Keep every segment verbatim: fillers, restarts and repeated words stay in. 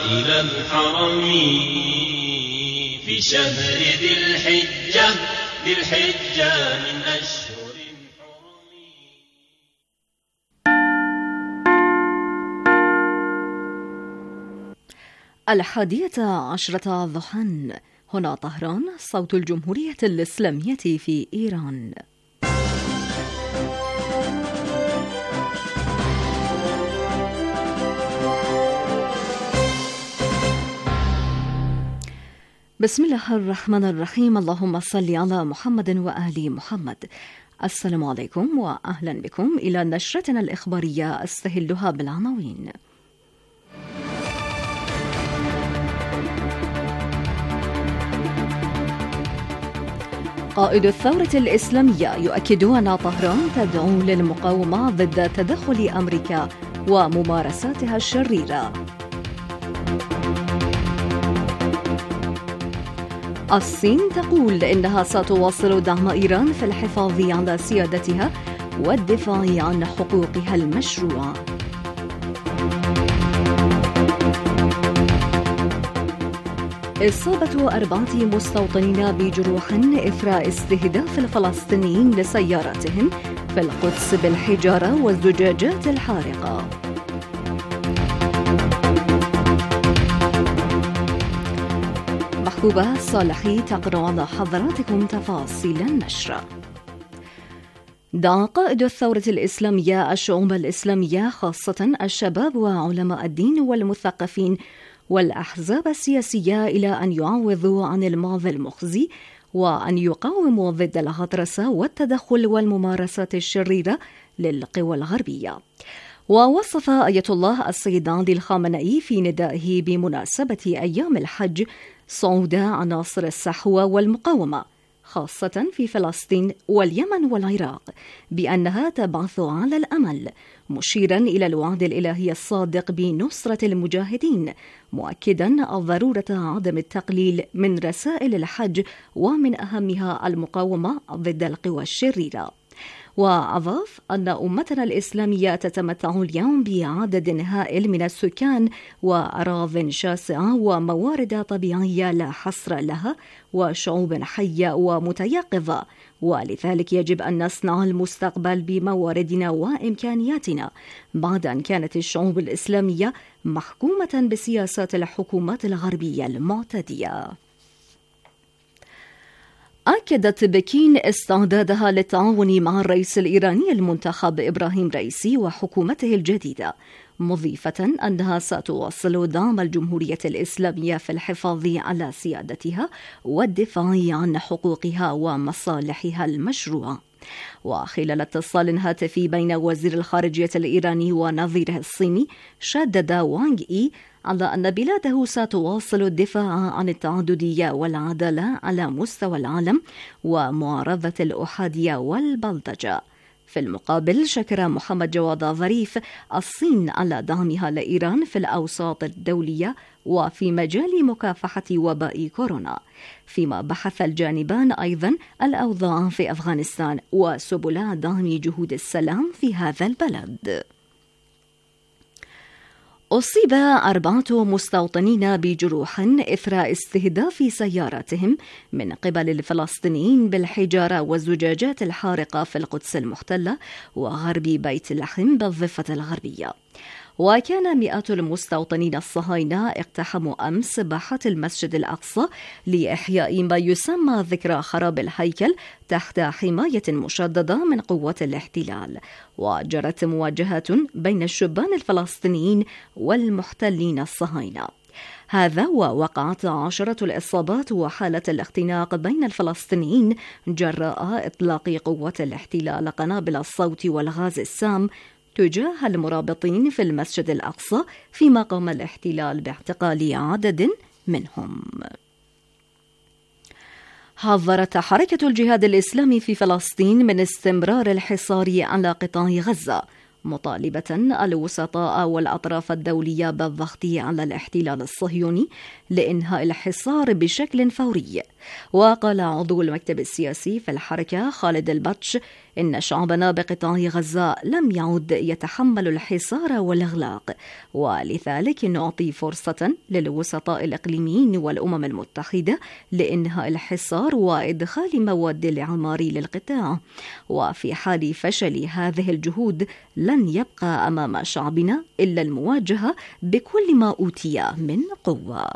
إلى الحرم في شهر ذي الحجة ذي الحجة من أشهر الحادية عشرة ضحى. هنا طهران، صوت الجمهورية الإسلامية في إيران. بسم الله الرحمن الرحيم. اللهم صل على محمد وآل محمد. السلام عليكم وأهلا بكم إلى نشرتنا الإخبارية أستهلها بالعناوين. قائد الثورة الإسلامية يؤكد أن طهران تدعو للمقاومة ضد تدخل أمريكا وممارساتها الشريرة. الصين تقول إنها ستواصل دعم إيران في الحفاظ على سيادتها والدفاع عن حقوقها المشروعة. إصابة أربعة مستوطنين بجروح إثر استهداف الفلسطينيين لسياراتهم في القدس بالحجارة والزجاجات الحارقة. محبوبة صالحي تقرأ على حضراتكم تفاصيل النشر. دعا قائد الثورة الإسلامية الشعوب الإسلامية خاصة الشباب وعلماء الدين والمثقفين والأحزاب السياسية إلى أن يعوضوا عن الماضي المخزي وأن يقاوموا ضد الغطرسة والتدخل والممارسات الشريرة للقوى الغربية. ووصف آية الله السيد علي الخامنئي في ندائه بمناسبة أيام الحج صعود عناصر الصحوة والمقاومة خاصة في فلسطين واليمن والعراق بأنها تبعث على الأمل، مشيرا إلى الوعد الإلهي الصادق بنصرة المجاهدين، مؤكدا ضرورة عدم التقليل من رسائل الحج ومن أهمها المقاومة ضد القوى الشريرة. وأضاف أن أمتنا الإسلامية تتمتع اليوم بعدد هائل من السكان وأراضٍ شاسعة وموارد طبيعية لا حصر لها وشعوب حية ومتيقظة، ولذلك يجب أن نصنع المستقبل بمواردنا وإمكانياتنا بعد أن كانت الشعوب الإسلامية محكومة بسياسات الحكومات الغربية المعتدية. أكدت بكين استعدادها للتعاون مع الرئيس الإيراني المنتخب إبراهيم رئيسي وحكومته الجديدة، مضيفة أنها ستواصل دعم الجمهورية الإسلامية في الحفاظ على سيادتها والدفاع عن حقوقها ومصالحها المشروعة. وخلال اتصال هاتفي بين وزير الخارجية الإيراني ونظيره الصيني، شدد وانغ إي على أن بلاده ستواصل الدفاع عن التعددية والعدالة على مستوى العالم ومعارضة الأحادية والبلطجة. في المقابل شكر محمد جواد ظريف الصين على دعمها لإيران في الأوساط الدولية وفي مجال مكافحة وباء كورونا، فيما بحث الجانبان أيضا الأوضاع في أفغانستان وسبل دعم جهود السلام في هذا البلد. أصيب أربعة مستوطنين بجروح إثر استهداف سياراتهم من قبل الفلسطينيين بالحجارة والزجاجات الحارقة في القدس المحتلة وغرب بيت لحم بالضفة الغربية. وكان مئات المستوطنين الصهاينة اقتحموا أمس باحات المسجد الأقصى لإحياء ما يسمى ذكرى خراب الهيكل تحت حماية مشددة من قوات الاحتلال، وجرت مواجهة بين الشبان الفلسطينيين والمحتلين الصهاينة. هذا ووقعت عشرة الإصابات وحالة الاختناق بين الفلسطينيين جراء إطلاق قوات الاحتلال قنابل الصوت والغاز السام تجاه المرابطين في المسجد الأقصى، فيما قام الاحتلال باعتقال عدد منهم. حذرت حركة الجهاد الإسلامي في فلسطين من استمرار الحصار على قطاع غزة، مطالبة الوسطاء والأطراف الدولية بالضغط على الاحتلال الصهيوني لإنهاء الحصار بشكل فوري. وقال عضو المكتب السياسي في الحركة خالد البطش إن شعبنا بقطاع غزة لم يعد يتحمل الحصار والإغلاق، ولذلك نعطي فرصة للوسطاء الإقليميين والأمم المتحدة لإنهاء الحصار وإدخال مواد الإعمار للقطاع. وفي حال فشل هذه الجهود لن يبقى أمام شعبنا إلا المواجهة بكل ما أوتي من قوة.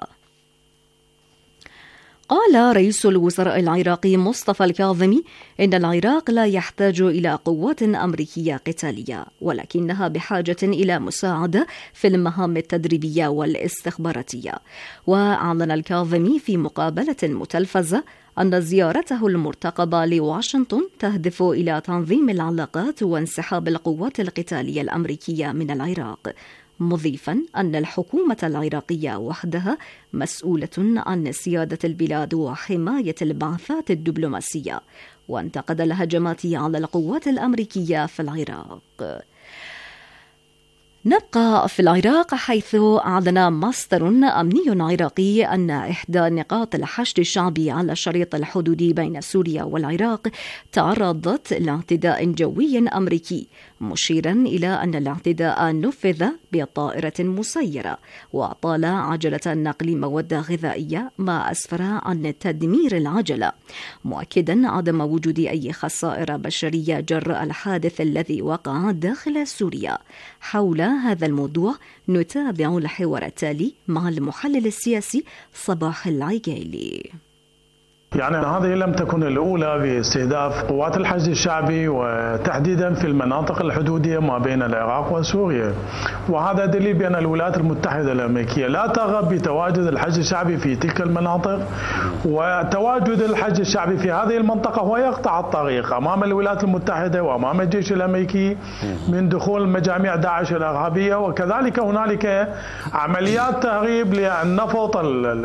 قال رئيس الوزراء العراقي مصطفى الكاظمي إن العراق لا يحتاج إلى قوات أمريكية قتالية، ولكنها بحاجة إلى مساعدة في المهام التدريبية والاستخباراتية. وأعلن الكاظمي في مقابلة متلفزة أن زيارته المرتقبة لواشنطن تهدف إلى تنظيم العلاقات وانسحاب القوات القتالية الأمريكية من العراق، مضيفا أن الحكومة العراقية وحدها مسؤولة عن سيادة البلاد وحماية البعثات الدبلوماسية، وانتقد الهجمات على القوات الأمريكية في العراق. نبقى في العراق، حيث أعلن مصدر أمني عراقي أن إحدى نقاط الحشد الشعبي على الشريط الحدودي بين سوريا والعراق تعرضت لاعتداء جوي أمريكي، مشيرا إلى أن الاعتداء نفذ بطائرة مسيرة وأطال عجلة نقل مواد غذائية ما أسفر عن تدمير العجلة، مؤكدا عدم وجود أي خسائر بشرية جراء الحادث الذي وقع داخل سوريا. حول هذا الموضوع نتابع الحوار التالي مع المحلل السياسي صباح العقيلي. يعني هذه لم تكن الأولى باستهداف قوات الحشد الشعبي وتحديدا في المناطق الحدودية ما بين العراق وسوريا، وهذا دليل بأن الولايات المتحدة الأمريكية لا ترغب بتواجد الحشد الشعبي في تلك المناطق، وتواجد الحشد الشعبي في هذه المنطقة هو يقطع الطريق أمام الولايات المتحدة وأمام الجيش الأمريكي من دخول مجاميع داعش الإرهابية، وكذلك هنالك عمليات تهريب للنفط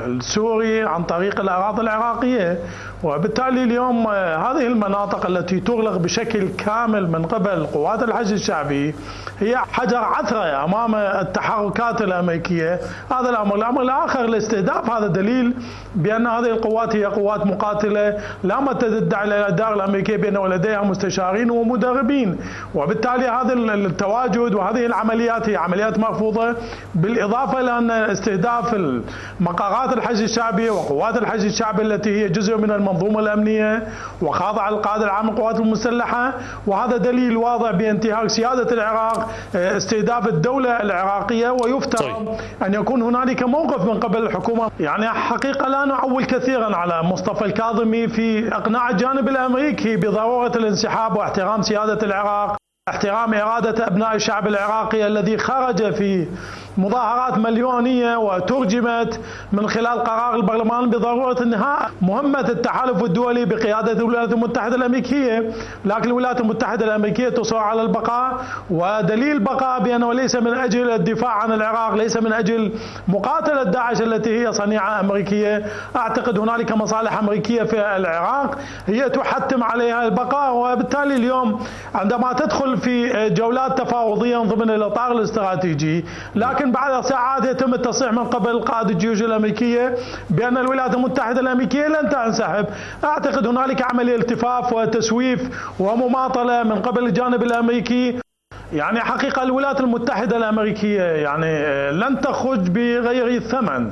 السوري عن طريق الأراضي العراقية. وبالتالي اليوم هذه المناطق التي تغلق بشكل كامل من قبل قوات الحشد الشعبي هي حجر عثرة أمام التحركات الأمريكية. هذا الأمر. الأمر الآخر الاستهداف، هذا دليل بأن هذه القوات هي قوات مقاتلة لا تدعي الإدارة الأمريكية بأن لديها مستشارين ومدربين، وبالتالي هذا التواجد وهذه العمليات هي عمليات مرفوضة، بالإضافة إلى أن استهداف مقرات الحشد الشعبي وقوات الحشد الشعبي التي هي جزء من المنظومة الأمنية وخاضعة للقائد العام للقوات المسلحة، وهذا دليل واضح بانتهاك سيادة العراق، استهداف الدولة العراقية، ويفترض أن يكون هنالك موقف من قبل الحكومة. يعني حقيقة لا نعول كثيرا على مصطفى الكاظمي في إقناع الجانب الأمريكي بضرورة الانسحاب واحترام سيادة العراق، احترام إرادة أبناء الشعب العراقي الذي خرج في مظاهرات مليونية وترجمت من خلال قرار البرلمان بضرورة انهاء مهمة التحالف الدولي بقيادة الولايات المتحدة الأمريكية، لكن الولايات المتحدة الأمريكية تصر على البقاء، ودليل بقاء بأنه ليس من أجل الدفاع عن العراق، ليس من أجل مقاتلة داعش التي هي صنيعة أمريكية. أعتقد هنالك مصالح أمريكية في العراق هي تحتم عليها البقاء، وبالتالي اليوم عندما تدخل في جولات تفاوضية ضمن الإطار الاستراتيجي، لكن بعد ساعات يتم التصريح من قبل قائد الجيوش الأمريكية بأن الولايات المتحدة الأمريكية لن تنسحب. أعتقد هنالك عملية التفاف وتسويف ومماطلة من قبل الجانب الأمريكي. يعني حقيقة الولايات المتحدة الأمريكية يعني لن تخرج بغير ثمن،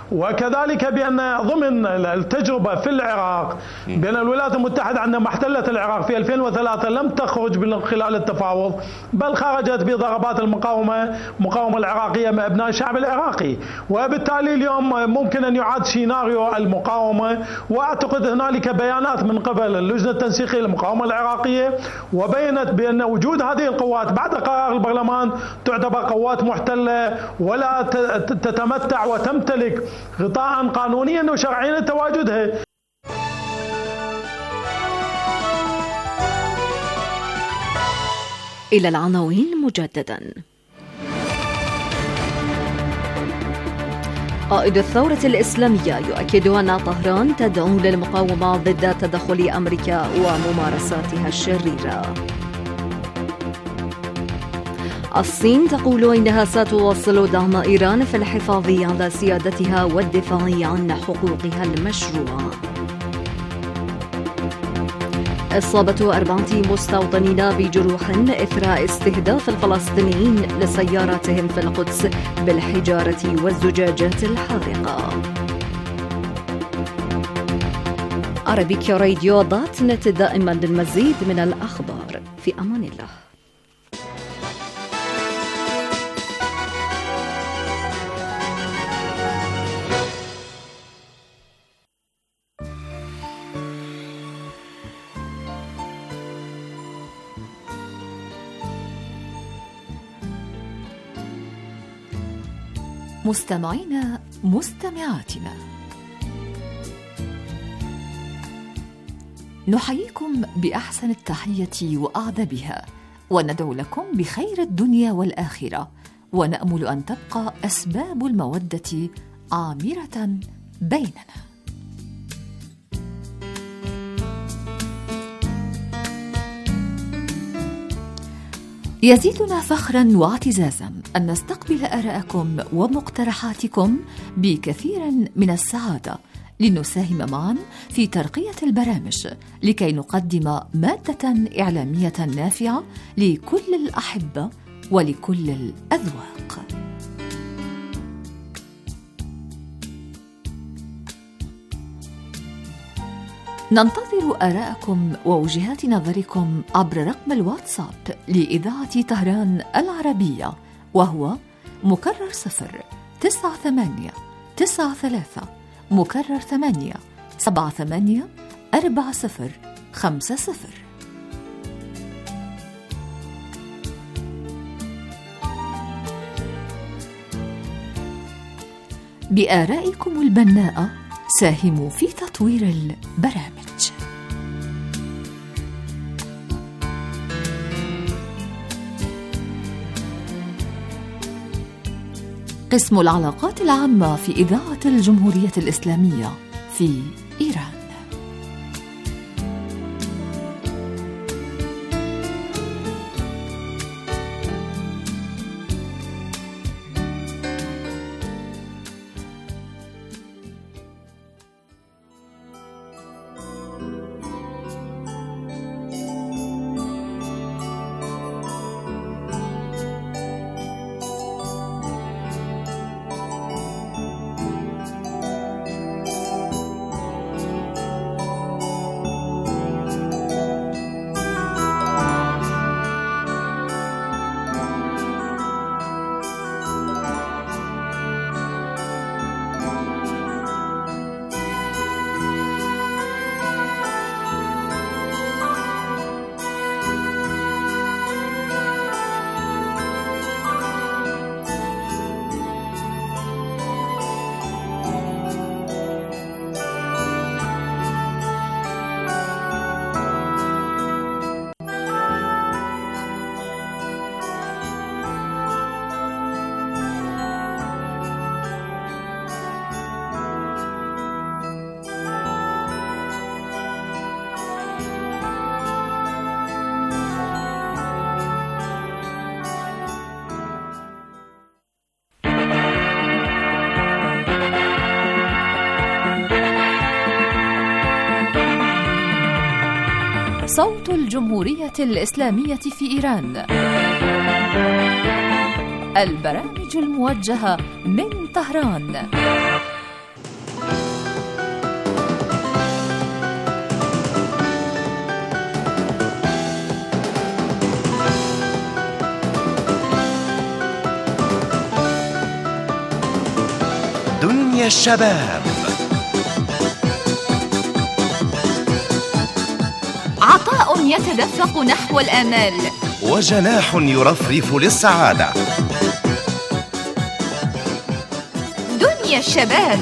وكذلك بأن ضمن التجربة في العراق بأن الولايات المتحدة عندما احتلت العراق في ألفين وثلاثة لم تخرج من خلال التفاوض، بل خرجت بضربات المقاومة المقاومة العراقية من أبناء الشعب العراقي، وبالتالي اليوم ممكن أن يعاد سيناريو المقاومة. وأعتقد هنالك بيانات من قبل اللجنة التنسيقية للمقاومة العراقية وبينت بأن وجود هذه القوات بعد قرار البرلمان تعتبر قوات محتلة ولا تتمتع وتمتلك غطاء قانونيا وشرعيا لتواجدها. إلى العناوين مجددا. قائد الثورة الإسلامية يؤكد أن طهران تدعو للمقاومة ضد تدخل أمريكا وممارساتها الشريرة. الصين تقول إنها ستواصل دعم إيران في الحفاظ على سيادتها والدفاع عن حقوقها المشروعة. إصابة أربعة مستوطنين بجروح إثر استهداف الفلسطينيين لسياراتهم في القدس بالحجارة والزجاجات الحارقة. عربيكيا راديو دوت نت، دائما للمزيد من الأخبار. في أمان الله. مستمعينا مستمعاتنا، نحييكم بأحسن التحية وأعذبها، وندعو لكم بخير الدنيا والآخرة، ونأمل أن تبقى أسباب المودة عامرة بيننا. يزيدنا فخراً واعتزازاً أن نستقبل آراءكم ومقترحاتكم بكثير من السعادة، لنساهم معاً في ترقية البرامج لكي نقدم مادة إعلامية نافعة لكل الأحبة ولكل الأذواق. ننتظر آراءكم ووجهات نظركم عبر رقم الواتساب لإذاعة طهران العربية، وهو مكرر صفر تسعة ثمانية تسعة ثلاثة مكرر ثمانية سبعة ثمانية أربعة صفر خمسة صفر. بآرائكم البناءة ساهموا في تطوير البرامج. قسم العلاقات العامة في إذاعة الجمهورية الإسلامية في إيران. صوت الجمهورية الإسلامية في إيران، البرامج الموجهة من طهران. دنيا الشباب، عطاء يتدفق نحو الآمال، وجناح يرفرف للسعادة. دنيا الشباب.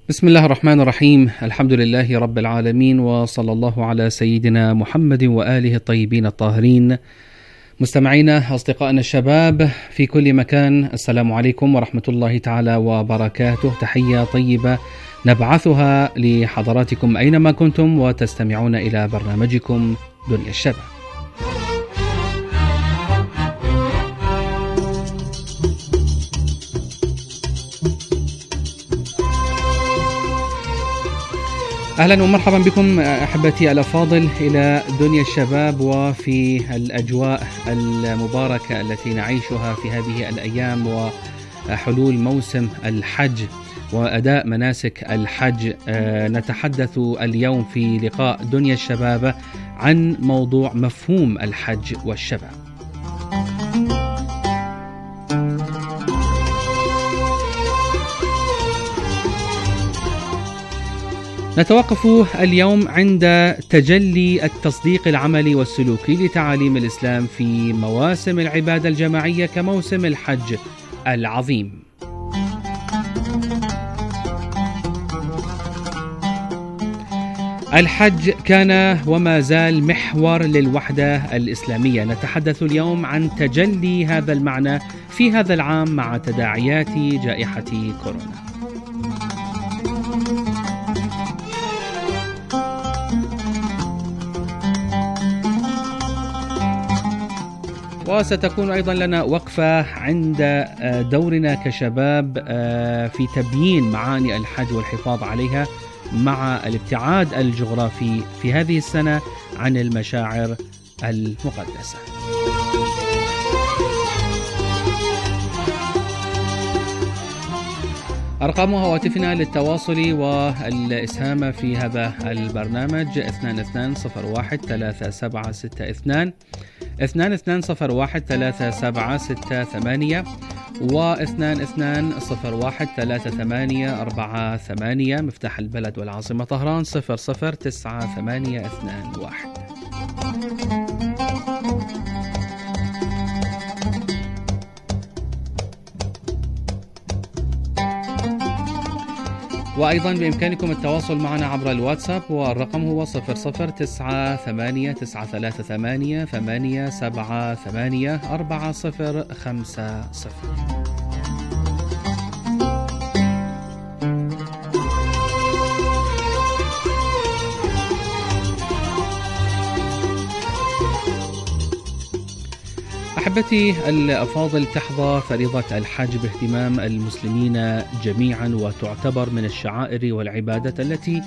بسم الله الرحمن الرحيم. الحمد لله رب العالمين، وصلى الله على سيدنا محمد وآله الطيبين الطاهرين. مستمعينا أصدقائنا الشباب في كل مكان، السلام عليكم ورحمة الله تعالى وبركاته. تحية طيبة نبعثها لحضراتكم أينما كنتم وتستمعون إلى برنامجكم دنيا الشباب. أهلا ومرحبا بكم أحبتي الأفاضل إلى دنيا الشباب، وفي الأجواء المباركة التي نعيشها في هذه الأيام وحلول موسم الحج وأداء مناسك الحج. نتحدث اليوم في لقاء دنيا الشباب عن موضوع مفهوم الحج والشباب. نتوقف اليوم عند تجلي التصديق العملي والسلوكي لتعاليم الإسلام في مواسم العبادة الجماعية كموسم الحج العظيم. الحج كان وما زال محور للوحدة الإسلامية. نتحدث اليوم عن تجلي هذا المعنى في هذا العام مع تداعيات جائحة كورونا. وستكون أيضا لنا وقفة عند دورنا كشباب في تبيين معاني الحج والحفاظ عليها مع الابتعاد الجغرافي في هذه السنة عن المشاعر المقدسة. أرقام هواتفنا للتواصل والإسهام في هذا البرنامج اثنان اثنان صفر واحد ثلاثة سبعة ستة اثنان اثنان اثنان صفر واحد ثلاثة سبعة ستة ثمانية واثنان اثنان صفر واحد ثلاثة ثمانية أربعة ثمانية. مفتاح البلد والعاصمة طهران صفر صفر تسعة ثمانية اثنان واحد. وأيضا بإمكانكم التواصل معنا عبر الواتساب، والرقم هو صفر صفر تسعة ثمانية تسعة ثلاثة ثمانية ثمانية سبعة ثمانية أربعة صفر خمسة صفر. أحبتي الأفاضل، تحظى فريضة الحج باهتمام المسلمين جميعا، وتعتبر من الشعائر والعبادة التي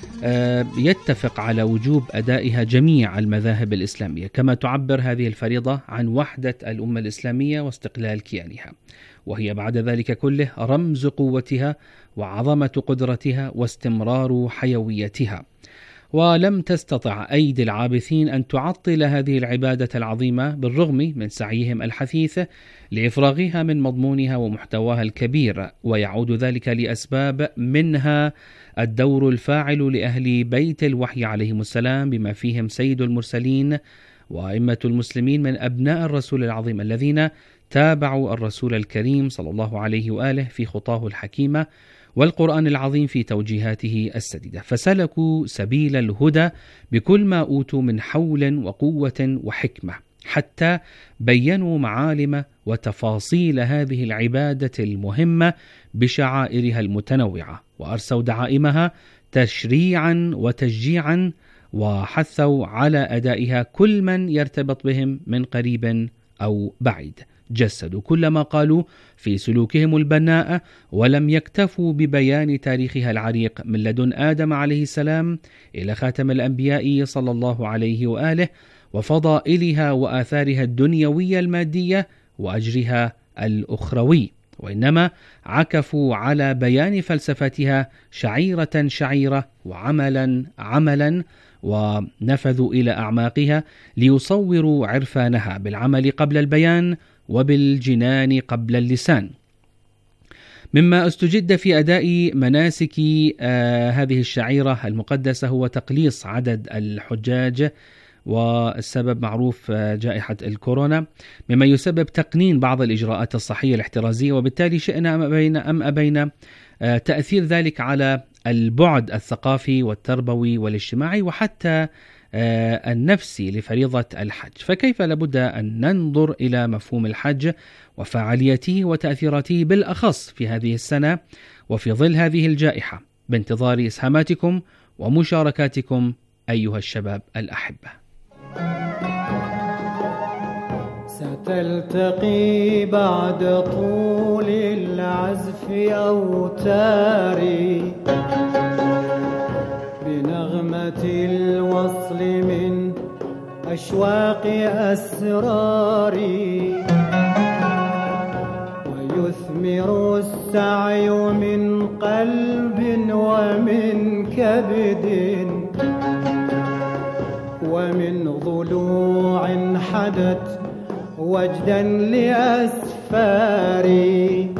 يتفق على وجوب أدائها جميع المذاهب الإسلامية، كما تعبر هذه الفريضة عن وحدة الأمة الإسلامية واستقلال كيانها، وهي بعد ذلك كله رمز قوتها وعظمة قدرتها واستمرار حيويتها. ولم تستطع أيدي العابثين أن تعطل هذه العبادة العظيمة بالرغم من سعيهم الحثيث لإفراغها من مضمونها ومحتواها الكبير، ويعود ذلك لأسباب منها الدور الفاعل لأهل بيت الوحي عليهم السلام بما فيهم سيد المرسلين وأئمة المسلمين من أبناء الرسول العظيم الذين تابعوا الرسول الكريم صلى الله عليه وآله في خطاه الحكيمة والقرآن العظيم في توجيهاته السديدة، فسلكوا سبيل الهدى بكل ما أوتوا من حول وقوة وحكمة، حتى بينوا معالم وتفاصيل هذه العبادة المهمة بشعائرها المتنوعة، وأرسوا دعائمها تشريعا وتشجيعا، وحثوا على أدائها كل من يرتبط بهم من قريب أو بعيد. جسدوا كل ما قالوا في سلوكهم البناء، ولم يكتفوا ببيان تاريخها العريق من لدن آدم عليه السلام إلى خاتم الأنبياء صلى الله عليه وآله، وفضائلها وآثارها الدنيوية المادية وأجرها الأخروي، وإنما عكفوا على بيان فلسفتها شعيرة شعيرة وعملا عملا، ونفذوا إلى أعماقها ليصوروا عرفانها بالعمل قبل البيان وبالجنان قبل اللسان. مما استجد في أداء مناسك آه هذه الشعيرة المقدسة هو تقليص عدد الحجاج، والسبب معروف آه جائحة الكورونا، مما يسبب تقنين بعض الإجراءات الصحية الاحترازية، وبالتالي شئنا أم أبينا أم أبينا آه تأثير ذلك على البعد الثقافي والتربوي والاجتماعي وحتى النفسي لفريضة الحج. فكيف لابد أن ننظر إلى مفهوم الحج وفعاليته وتأثيراته بالأخص في هذه السنة وفي ظل هذه الجائحة؟ بانتظار إسهاماتكم ومشاركاتكم أيها الشباب الأحبة. ستلتقي بعد طول العزف أوتاري بنغمة الوصل من أشواق أسراري، ويثمر السعي من قلب ومن كبد ومن ضلوع حدت وجدا لأسفاري،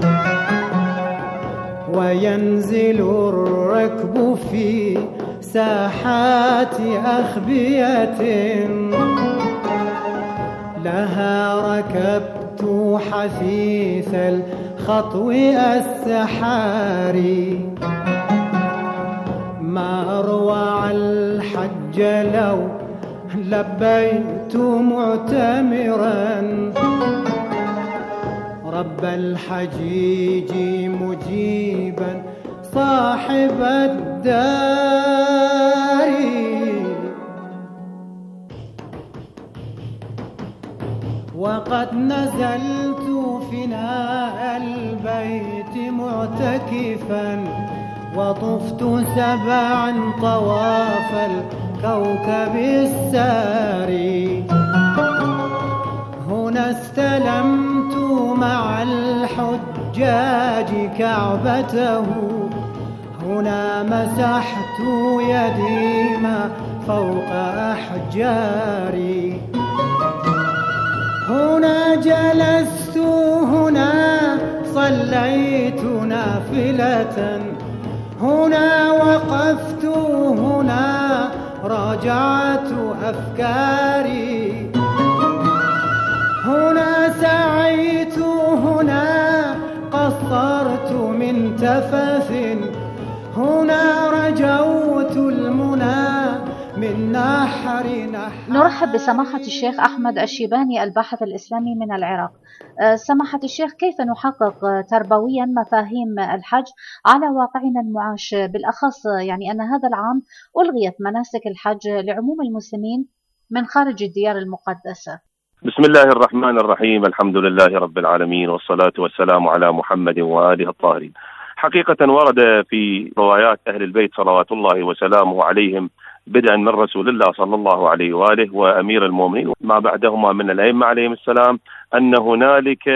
وينزل الركب في ساحات أخبية لها ركبت حثيث الخطو السحاري. ما أروع الحج لو لبيت معتمرا رب الحجيج مجيبا صاحب الدار. وقد نزلت فناء البيت معتكفا وطفت سبعا طواف الكوكب الساري. هنا استلمت مع الحجاج كعبته، هنا مسحت يدي ما فوق أحجاري، هنا جلست هنا صليت نافلة، هنا وقفت هنا راجعت أفكاري، هنا سعيت هنا قصرت من تفث، هنا رجوت المنى من نحر نحر. نرحب بسماحة الشيخ أحمد الشيباني الباحث الإسلامي من العراق. سماحة الشيخ، كيف نحقق تربويا مفاهيم الحج على واقعنا المعاش، بالأخص يعني أن هذا العام ألغيت مناسك الحج لعموم المسلمين من خارج الديار المقدسة؟ بسم الله الرحمن الرحيم، الحمد لله رب العالمين، والصلاة والسلام على محمد وآله الطاهرين. حقيقة ورد في روايات أهل البيت صلوات الله وسلامه عليهم بدءا من رسول الله صلى الله عليه وآله وأمير المؤمنين ما بعدهما من الأئمة عليهم السلام أن هنالك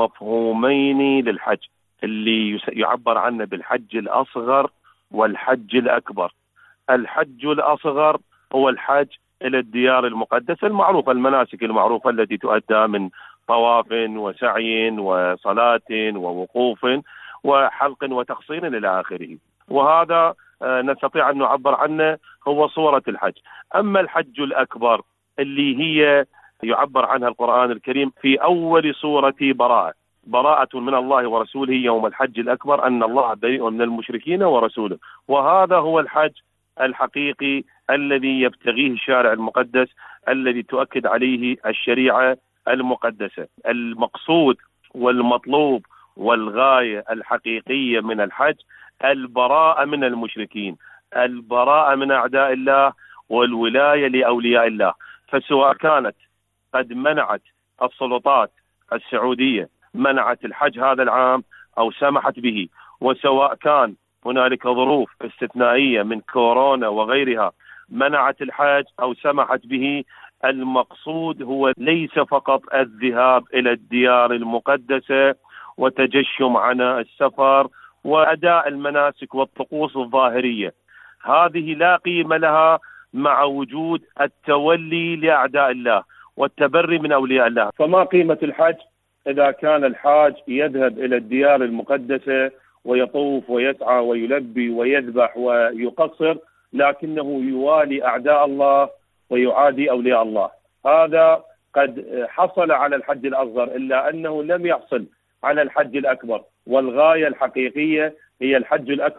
مفهومين للحج اللي يعبر عنه بالحج الأصغر والحج الأكبر. الحج الأصغر هو الحج إلى الديار المقدسة المعروفة، المناسك المعروفة التي تؤدى من طواف وسعي وصلاة ووقوف وحلق وتخصين إلى آخره، وهذا نستطيع أن نعبر عنه هو صورة الحج. أما الحج الأكبر اللي هي يعبر عنها القرآن الكريم في أول سورة براءة، براءة من الله ورسوله يوم الحج الأكبر أن الله بريء من المشركين ورسوله، وهذا هو الحج الحقيقي الذي يبتغيه الشارع المقدس الذي تؤكد عليه الشريعة المقدسة. المقصود والمطلوب والغاية الحقيقية من الحج البراءة من المشركين، البراءة من أعداء الله، والولاية لأولياء الله. فسواء كانت قد منعت السلطات السعودية منعت الحج هذا العام أو سمحت به، وسواء كان هنالك ظروف استثنائية من كورونا وغيرها منعت الحج أو سمحت به، المقصود هو ليس فقط الذهاب إلى الديار المقدسة وتجشم عناء السفر وأداء المناسك والطقوس الظاهرية، هذه لا قيمة لها مع وجود التولي لأعداء الله والتبري من أولياء الله. فما قيمة الحج إذا كان الحاج يذهب إلى الديار المقدسة ويطوف ويسعى ويلبي ويذبح ويقصر لكنه يوالي أعداء الله ويعادي أولياء الله؟ هذا قد حصل على الحج الأصغر إلا أنه لم يحصل على الحج الأكبر، والغاية الحقيقية هي الحج الأكبر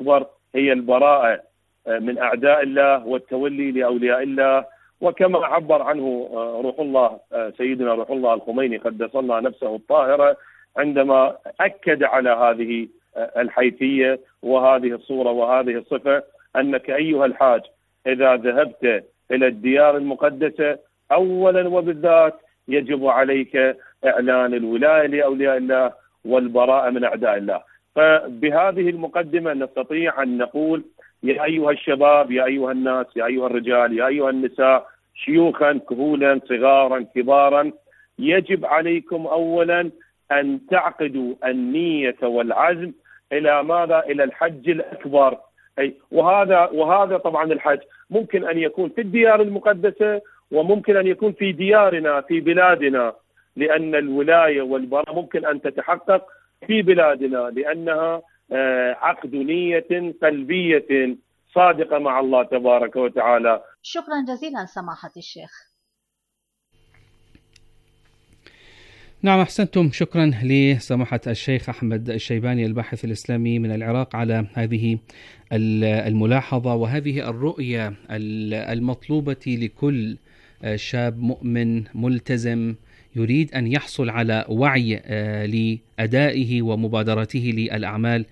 هي البراءة من أعداء الله والتولي لأولياء الله، وكما عبر عنه روح الله سيدنا روح الله الخميني قدس الله نفسه الطاهرة عندما أكد على هذه الحيثية وهذه الصورة وهذه الصفة، أنك أيها الحاج إذا ذهبت إلى الديار المقدسة أولا وبالذات يجب عليك إعلان الولاية لأولياء الله والبراءة من أعداء الله. فبهذه المقدمة نستطيع أن نقول يا أيها الشباب، يا أيها الناس، يا أيها الرجال، يا أيها النساء، شيوخا كهولا صغارا كبارا، يجب عليكم أولا أن تعقدوا النية والعزم إلى ماذا؟ إلى الحج الأكبر. أي وهذا وهذا طبعا الحج ممكن أن يكون في الديار المقدسة وممكن أن يكون في ديارنا في بلادنا، لأن الولاية والبراءة ممكن أن تتحقق في بلادنا لأنها عقد نية قلبية صادقة مع الله تبارك وتعالى. شكرا جزيلا سماحة الشيخ. نعم، أحسنتم. شكرا لسماحة الشيخ أحمد الشيباني الباحث الإسلامي من العراق على هذه الملاحظة وهذه الرؤية المطلوبة لكل شاب مؤمن ملتزم يريد أن يحصل على وعي لأدائه ومبادرته للأعمال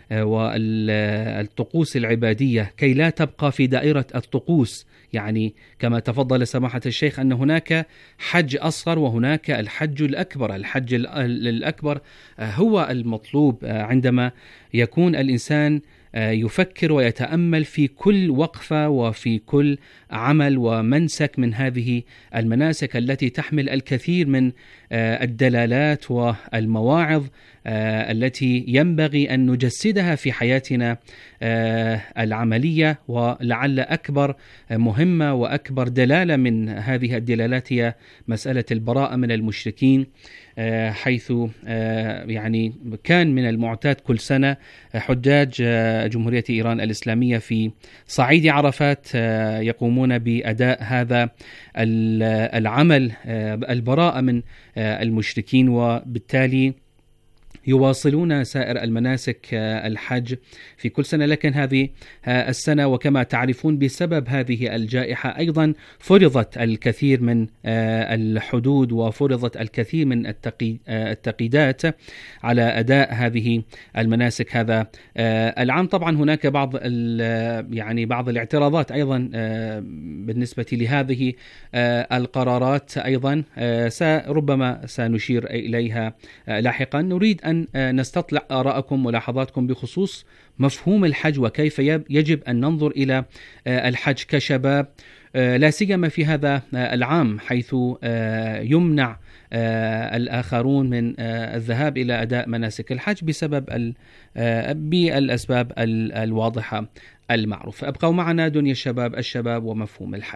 والطقوس العبادية كي لا تبقى في دائرة الطقوس. يعني كما تفضل سماحة الشيخ أن هناك حج أصغر وهناك الحج الأكبر. الحج الأكبر هو المطلوب عندما يكون الإنسان يفكر ويتأمل في كل وقفة وفي كل عمل ومنسك من هذه المناسك التي تحمل الكثير من الدلالات والمواعظ التي ينبغي أن نجسدها في حياتنا العملية. ولعل أكبر مهمة وأكبر دلالة من هذه الدلالات هي مسألة البراءة من المشركين، حيث يعني كان من المعتاد كل سنة حجاج جمهورية إيران الإسلامية في صعيد عرفات يقومون بأداء هذا العمل البراءة من المشركين، وبالتالي يواصلون سائر المناسك الحج في كل سنة. لكن هذه السنة وكما تعرفون بسبب هذه الجائحة أيضا فرضت الكثير من الحدود وفرضت الكثير من التقييدات على أداء هذه المناسك هذا العام. طبعا هناك بعض يعني بعض الاعتراضات أيضا بالنسبة لهذه القرارات، أيضا ربما سنشير إليها لاحقا. نريد أن نستطلع آراءكم ملاحظاتكم بخصوص مفهوم الحج وكيف يجب أن ننظر إلى الحج كشباب، لا سيما في هذا العام حيث يمنع الآخرون من الذهاب إلى أداء مناسك الحج بسبب بالأسباب الواضحة المعروفة. أبقوا معنا دنيا الشباب، الشباب ومفهوم الحج.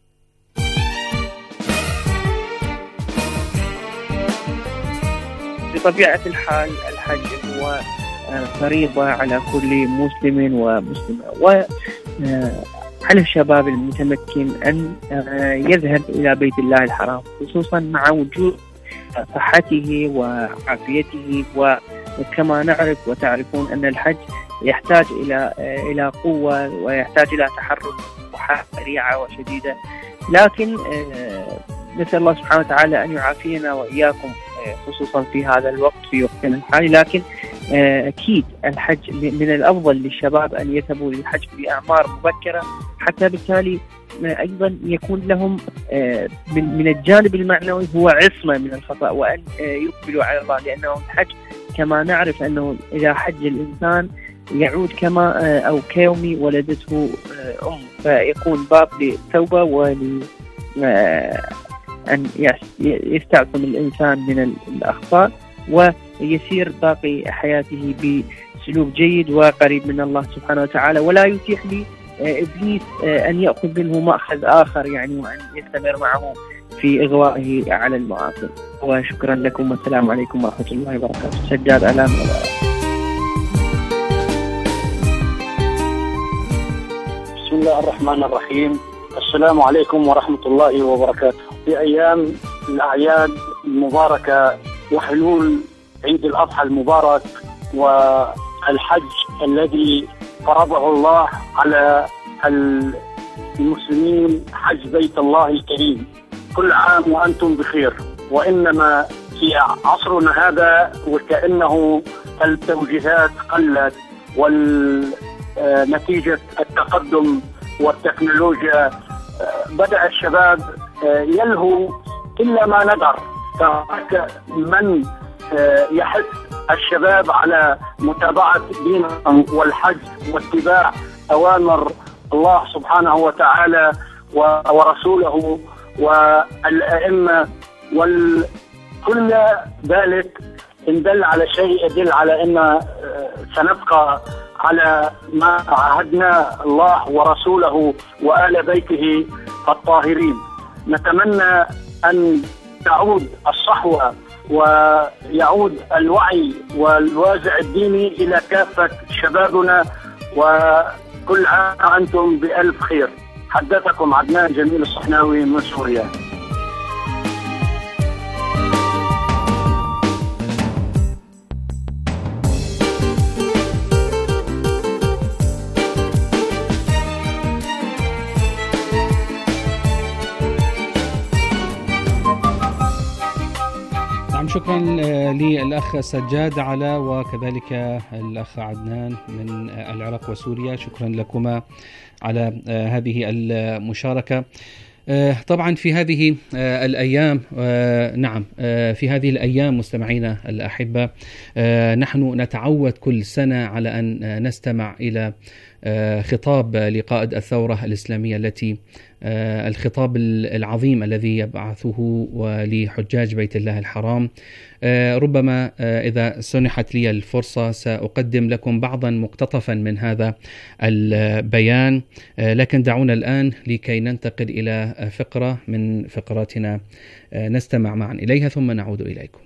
بطبيعة الحال الحج هو فريضة على كل مسلم ومسلمة، وعلى الشباب المتمكن أن يذهب إلى بيت الله الحرام، خصوصا مع وجود صحته وعافيته. وكما نعرف وتعرفون أن الحج يحتاج إلى إلى قوة ويحتاج إلى تحرك سريعة وشديدة، لكن نسأل الله سبحانه وتعالى أن يعافينا وإياكم خصوصا في هذا الوقت في وقتنا الحالي. لكن أكيد الحج من الأفضل للشباب أن يذهبوا للحج بأعمار مبكرة، حتى بالتالي أيضا يكون لهم من الجانب المعنوي هو عصمة من الخطأ، وأن يقبلوا على الله، لأنه الحج كما نعرف أنه إذا حج الإنسان يعود كما أو كيوم ولدته أم، فيكون باب للتوبة ول أن يستعصم الإنسان من الأخطاء ويسير باقي حياته بسلوك جيد وقريب من الله سبحانه وتعالى، ولا يتيح لي إبليس أن يأخذ منه مأخذ آخر يعني، وأن يستمر معه في إغوائه على المعاصي. وشكرا لكم والسلام عليكم ورحمة الله وبركاته. سجاد ألام. بسم الله الرحمن الرحيم. السلام عليكم ورحمة الله وبركاته. في أيام الأعياد المباركة وحلول عيد الأضحى المبارك والحج الذي فرضه الله على المسلمين حج بيت الله الكريم. كل عام وأنتم بخير. وإنما في عصرنا هذا وكأنه التوجيهات قلت، والنتيجة التقدم والتكنولوجيا بدأ الشباب يلهو إلا ما ندر. فهناك من يحث الشباب على متابعة دينهم والحج واتباع أوامر الله سبحانه وتعالى ورسوله والأئمة، وكل ذلك إن دل على شيء يدل على أن سنبقى على ما عهدنا الله ورسوله وآل بيته الطاهرين. نتمنى أن تعود الصحوة ويعود الوعي والوازع الديني إلى كافة شبابنا، وكل عام أنتم بألف خير. حدثكم عدنان جميل الصحناوي من سوريا. شكرا للأخ سجاد على وكذلك الأخ عدنان من العراق وسوريا. شكرا لكما على هذه المشاركة. طبعا في هذه الأيام نعم في هذه الأيام مستمعينا الأحبة نحن نتعود كل سنة على أن نستمع إلى خطاب لقائد الثورة الإسلامية التي الخطاب العظيم الذي يبعثه لحجاج بيت الله الحرام. ربما إذا سنحت لي الفرصة سأقدم لكم بعضا مقتطفا من هذا البيان، لكن دعونا الآن لكي ننتقل إلى فقرة من فقراتنا نستمع معا إليها ثم نعود إليكم.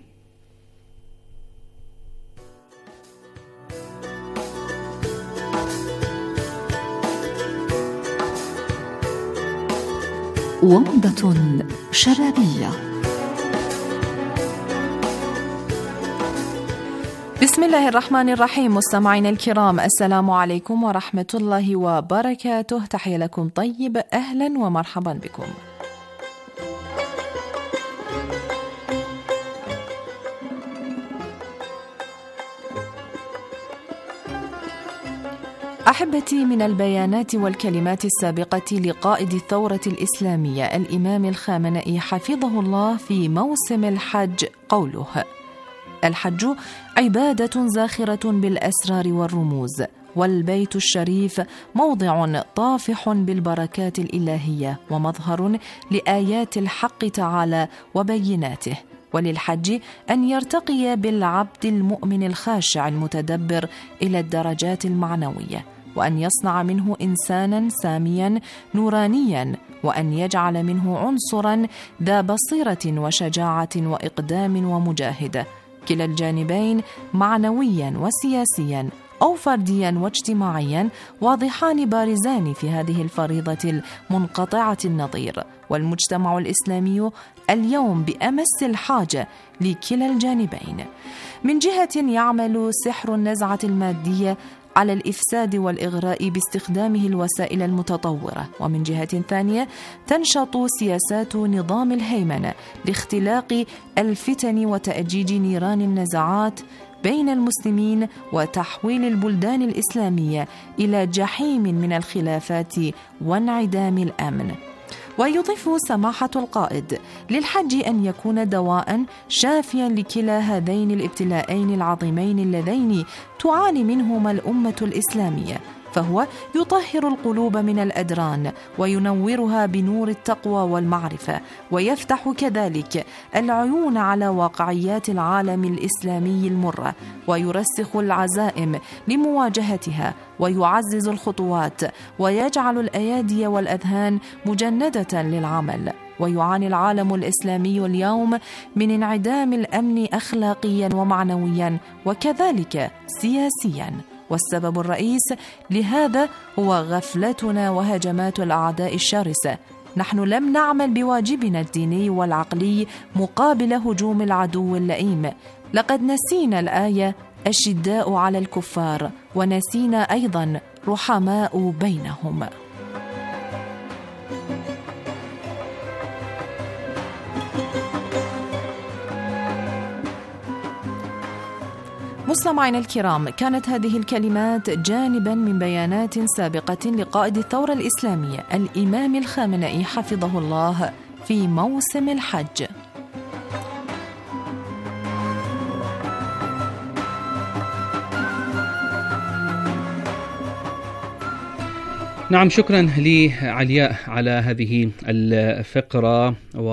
ومضة شبابية. بسم الله الرحمن الرحيم. مستمعينا الكرام، السلام عليكم ورحمة الله وبركاته. تحية لكم طيب، أهلا ومرحبا بكم. أحبتي، من البيانات والكلمات السابقة لقائد الثورة الإسلامية الإمام الخامنئي حفظه الله في موسم الحج قوله: الحج عبادة زاخرة بالأسرار والرموز، والبيت الشريف موضع طافح بالبركات الإلهية ومظهر لآيات الحق تعالى وبيناته. وللحج أن يرتقي بالعبد المؤمن الخاشع المتدبر إلى الدرجات المعنوية، وأن يصنع منه إنسانا ساميا نورانيا، وأن يجعل منه عنصرا ذا بصيرة وشجاعة وإقدام ومجاهدة، كلا الجانبين معنويا وسياسيا أو فرديا واجتماعيا واضحان بارزان في هذه الفريضة المنقطعة النظير. والمجتمع الإسلامي اليوم بأمس الحاجة لكلا الجانبين. من جهة يعمل سحر النزعة المادية على الإفساد والإغراء باستخدامه الوسائل المتطورة، ومن جهة ثانية تنشط سياسات نظام الهيمنة لاختلاق الفتن وتأجيج نيران النزاعات بين المسلمين وتحويل البلدان الإسلامية إلى جحيم من الخلافات وانعدام الأمن. ويضيف سماحة القائد للحج أن يكون دواء شافيا لكلا هذين الابتلاءين العظيمين اللذين تعاني منهما الأمة الإسلامية، فهو يطهر القلوب من الأدران وينورها بنور التقوى والمعرفة، ويفتح كذلك العيون على واقعيات العالم الإسلامي المرة، ويرسخ العزائم لمواجهتها، ويعزز الخطوات، ويجعل الأيادي والأذهان مجندة للعمل. ويعاني العالم الإسلامي اليوم من انعدام الأمن أخلاقيا ومعنويا وكذلك سياسيا، والسبب الرئيس لهذا هو غفلتنا وهجمات الأعداء الشرسة. نحن لم نعمل بواجبنا الديني والعقلي مقابل هجوم العدو اللئيم. لقد نسينا الآية: الشداء على الكفار، ونسينا أيضا رحماء بينهم. مستمعينا الكرام، كانت هذه الكلمات جانبا من بيانات سابقة لقائد الثورة الإسلامية الإمام الخامنئي حفظه الله في موسم الحج. نعم، شكرا لعلياء على هذه الفقرة،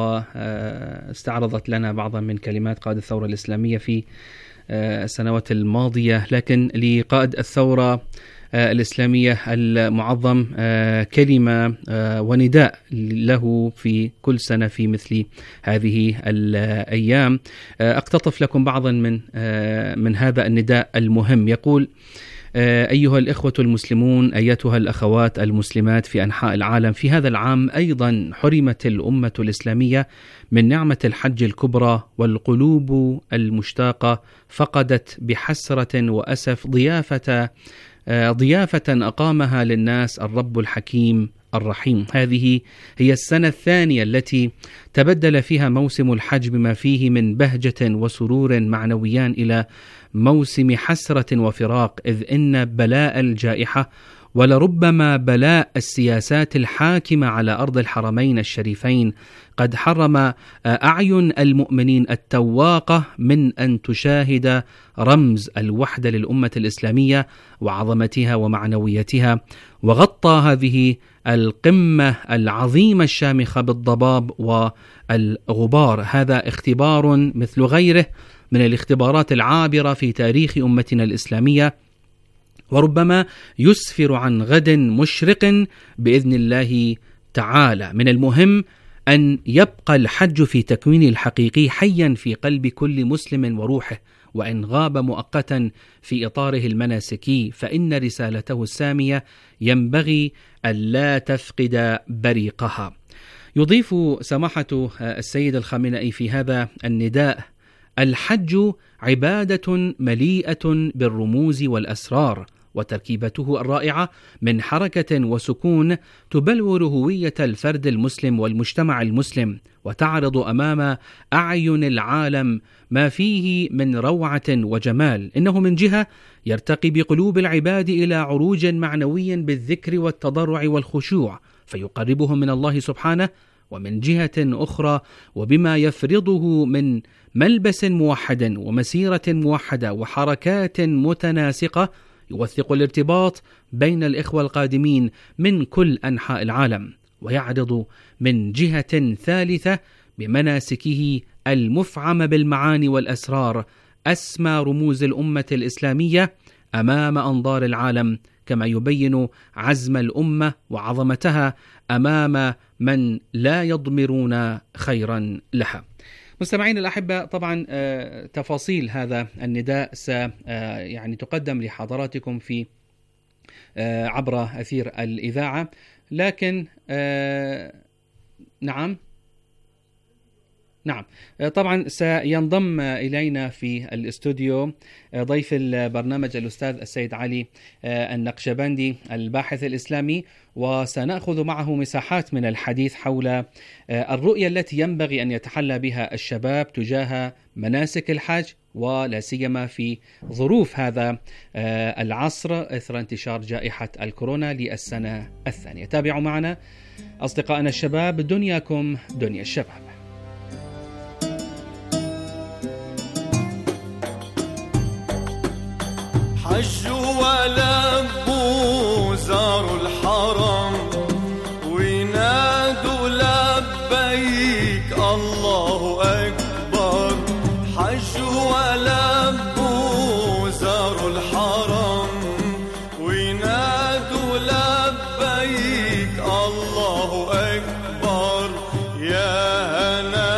واستعرضت لنا بعضا من كلمات قائد الثورة الإسلامية في السنوات الماضية. لكن لقائد الثورة الإسلامية المعظم كلمة ونداء له في كل سنة في مثل هذه الأيام. أقتطف لكم بعضا من من هذا النداء المهم. يقول: أيها الإخوة المسلمون، أيتها الأخوات المسلمات في أنحاء العالم، في هذا العام أيضا حرمت الأمة الإسلامية من نعمة الحج الكبرى، والقلوب المشتاقة فقدت بحسرة وأسف ضيافة ضيافة أقامها للناس الرب الحكيم الرحيم. هذه هي السنة الثانية التي تبدل فيها موسم الحج بما فيه من بهجة وسرور معنويان إلى موسم حسرة وفراق، إذ إن بلاء الجائحة ولربما بلاء السياسات الحاكمة على أرض الحرمين الشريفين قد حرم أعين المؤمنين التواقة من أن تشاهد رمز الوحدة للأمة الإسلامية وعظمتها ومعنويتها، وغطى هذه القمة العظيمة الشامخة بالضباب والغبار. هذا اختبار مثل غيره من الاختبارات العابرة في تاريخ أمتنا الإسلامية، وربما يسفر عن غد مشرق بإذن الله تعالى. من المهم أن يبقى الحج في تكوينه الحقيقي حيا في قلب كل مسلم وروحه، وإن غاب مؤقتا في إطاره المناسكي، فإن رسالته السامية ينبغي ألا تفقد بريقها. يضيف سماحة السيد الخامنئي في هذا النداء: الحج عبادة مليئة بالرموز والأسرار، وتركيبته الرائعة من حركة وسكون تبلور هوية الفرد المسلم والمجتمع المسلم، وتعرض أمام أعين العالم ما فيه من روعة وجمال. إنه من جهة يرتقي بقلوب العباد إلى عروج معنوي بالذكر والتضرع والخشوع فيقربهم من الله سبحانه، ومن جهة أخرى وبما يفرضه من ملبس موحد ومسيرة موحدة وحركات متناسقة يوثق الارتباط بين الإخوة القادمين من كل أنحاء العالم، ويعرض من جهة ثالثة بمناسكه المفعمة بالمعاني والأسرار أسمى رموز الأمة الإسلامية أمام أنظار العالم، كما يبين عزم الأمة وعظمتها أمام من لا يضمرون خيرا لها. مستمعين الأحبة، طبعا تفاصيل هذا النداء س يعني تقدم لحضراتكم في عبر أثير الإذاعة، لكن نعم نعم طبعا سينضم إلينا في الاستوديو ضيف البرنامج الأستاذ السيد علي النقشبندي الباحث الإسلامي، وسنأخذ معه مساحات من الحديث حول الرؤية التي ينبغي أن يتحلى بها الشباب تجاه مناسك الحج، ولا سيما في ظروف هذا العصر إثر انتشار جائحة الكورونا للسنة الثانية. تابعوا معنا أصدقائنا الشباب، دنياكم دنيا الشباب. حجوا ولبوا زاروا الحرم وينادوا لبيك الله أكبر. حجوا ولبوا زاروا الحرم وينادوا لبيك الله أكبر. يا هنا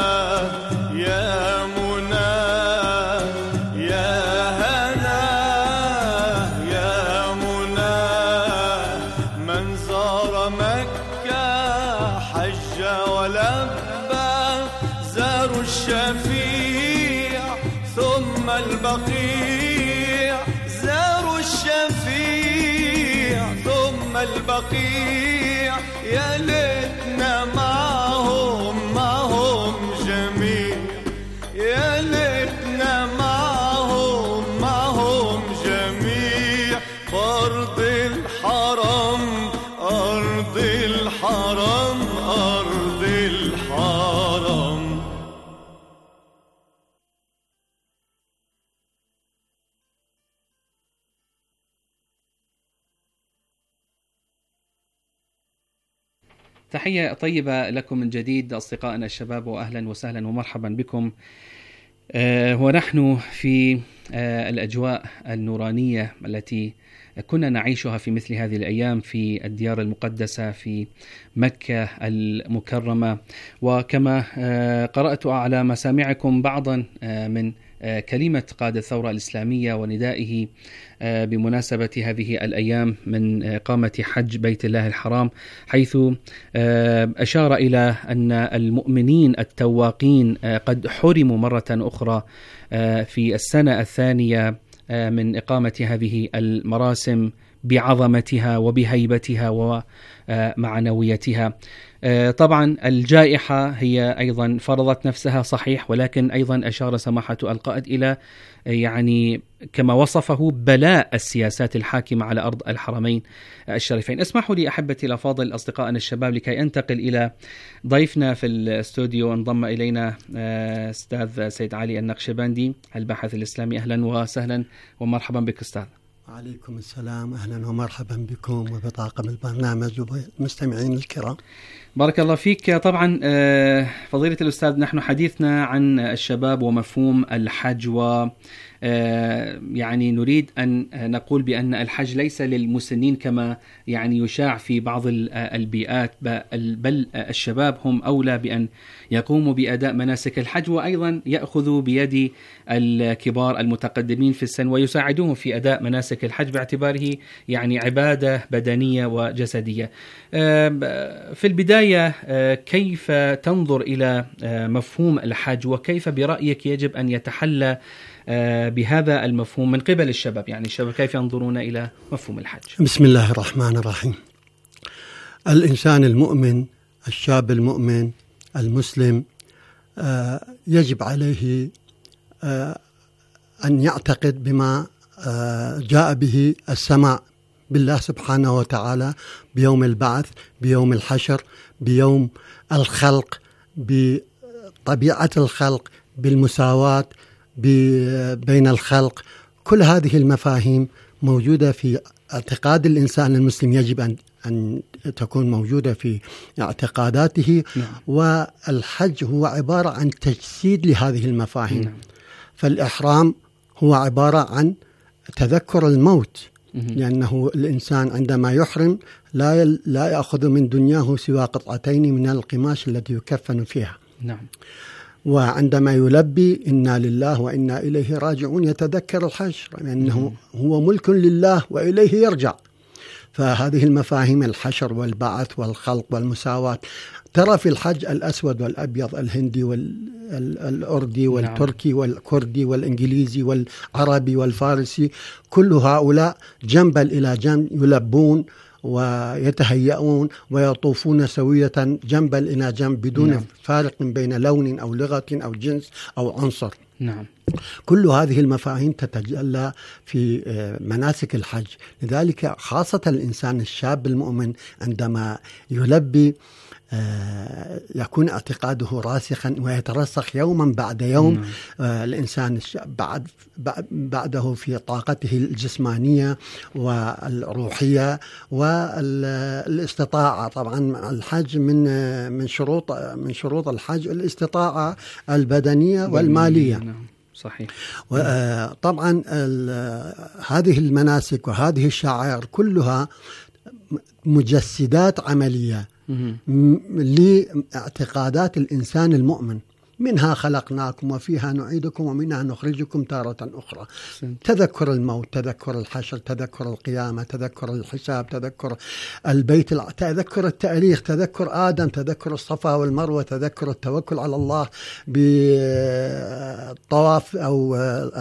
يا منى يا هنا يا منى من زار مكة حج ولبى زاروا الشفيع ثم البقيع زاروا الشفيع البقيع يا ليتنا معهم معهم جميع يا ليتنا معهم معهم جميع بأرض الحرم أرض الحرم أرض الحرم. تحية طيبة لكم من جديد أصدقائنا الشباب، وأهلا وسهلا ومرحبا بكم آه ونحن في آه الأجواء النورانية التي كنا نعيشها في مثل هذه الأيام في الديار المقدسة في مكة المكرمة. وكما آه قرأت على مسامعكم بعضا آه من آه كلمة قائد الثورة الإسلامية وندائه آه بمناسبة هذه الأيام من إقامة آه حج بيت الله الحرام، حيث آه أشار إلى أن المؤمنين التواقين آه قد حرموا مرة أخرى آه في السنة الثانية آه من إقامة هذه المراسم بعظمتها وبهيبتها ومعنويتها. طبعا الجائحة هي أيضا فرضت نفسها صحيح، ولكن أيضا أشار سماحة القائد إلى يعني كما وصفه بلاء السياسات الحاكمة على أرض الحرمين الشريفين. اسمحوا لي أحبتي الأفاضل أصدقائنا الشباب لكي أنتقل إلى ضيفنا في الاستوديو. انضم إلينا أستاذ سيد علي النقشبندي الباحث الإسلامي. أهلا وسهلا ومرحبا بك أستاذ. وعليكم السلام، أهلا ومرحبا بكم وبطاقم البرنامج والمستمعين الكرام. بارك الله فيك. طبعا فضيلة الأستاذ، نحن حديثنا عن الشباب ومفهوم الحج، و يعني نريد أن نقول بأن الحج ليس للمسنين كما يعني يشاع في بعض البيئات، بل الشباب هم أولى بأن يقوموا بأداء مناسك الحج، وأيضا يأخذوا بيد الكبار المتقدمين في السن ويساعدوهم في أداء مناسك الحج باعتباره يعني عبادة بدنية وجسدية. في البداية كيف تنظر إلى مفهوم الحج، وكيف برأيك يجب أن يتحلى بهذا المفهوم من قبل الشباب؟ يعني الشباب كيف ينظرون إلى مفهوم الحج؟ بسم الله الرحمن الرحيم. الإنسان المؤمن، الشاب المؤمن المسلم، يجب عليه أن يعتقد بما جاء به السماء بالله سبحانه وتعالى، بيوم البعث، بيوم الحشر، بيوم الخلق، بطبيعة الخلق، بالمساواة بين الخلق. كل هذه المفاهيم موجودة في اعتقاد الإنسان المسلم، يجب أن أن تكون موجودة في اعتقاداته. نعم. والحج هو عبارة عن تجسيد لهذه المفاهيم. نعم. فالإحرام هو عبارة عن تذكر الموت، لأنه الإنسان عندما يحرم لا لا يأخذ من دنياه سوى قطعتين من القماش التي يكفن فيها. نعم. وعندما يلبي إنا لله وإنا إليه راجعون يتذكر الحشر، لأنه هو ملك لله وإليه يرجع. فهذه المفاهيم، الحشر والبعث والخلق والمساواة، ترى في الحج الأسود والأبيض، الهندي والأردي والتركي والكردي والإنجليزي والعربي والفارسي، كل هؤلاء جنبا إلى جنب يلبون ويتهيئون ويطوفون سوية جنبا إلى جنب بدون نعم. فارق بين لون أو لغة أو جنس أو عنصر. نعم. كل هذه المفاهيم تتجلى في مناسك الحج. لذلك خاصة الإنسان الشاب المؤمن عندما يلبي يكون اعتقاده راسخا ويترسخ يوما بعد يوم. مم. الإنسان بعد بعده في طاقته الجسمانية والروحية والاستطاعة. طبعا الحج من من شروط من شروط الحج الاستطاعة البدنية والمالية. نعم. صحيح. وطبعا هذه المناسك وهذه الشعائر كلها مجسدات عملية لاعتقادات الإنسان المؤمن. منها خلقناكم وفيها نعيدكم ومنها نخرجكم تارة أخرى. تذكر الموت، تذكر الحشر، تذكر القيامة، تذكر الحساب، تذكر البيت، تذكر التاريخ، تذكر آدم، تذكر الصفا والمروة، تذكر التوكل على الله بالطواف أو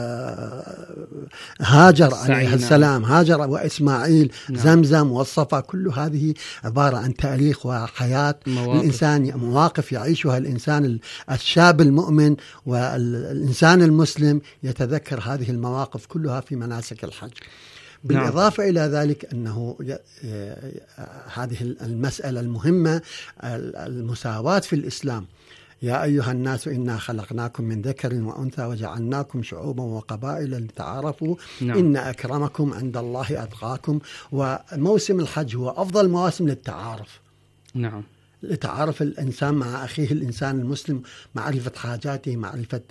هاجر عليه السلام، هاجر وإسماعيل، نعم. زمزم والصفا، كل هذه عبارة عن تاريخ وحياة مواقف. الإنسان، مواقف يعيشها الإنسان الشاب المؤمن والإنسان المسلم يتذكر هذه المواقف كلها في مناسك الحج. بالإضافة نعم. إلى ذلك أنه هذه المسألة المهمة، المساواة في الإسلام. يا أيها الناس إنا خلقناكم من ذكر وأنثى وجعلناكم شعوبا وقبائل لتعارفوا، نعم. إن أكرمكم عند الله أتقاكم. وموسم الحج هو أفضل مواسم للتعارف، نعم، لتعارف الإنسان مع أخيه الإنسان المسلم، معرفة حاجاته، معرفة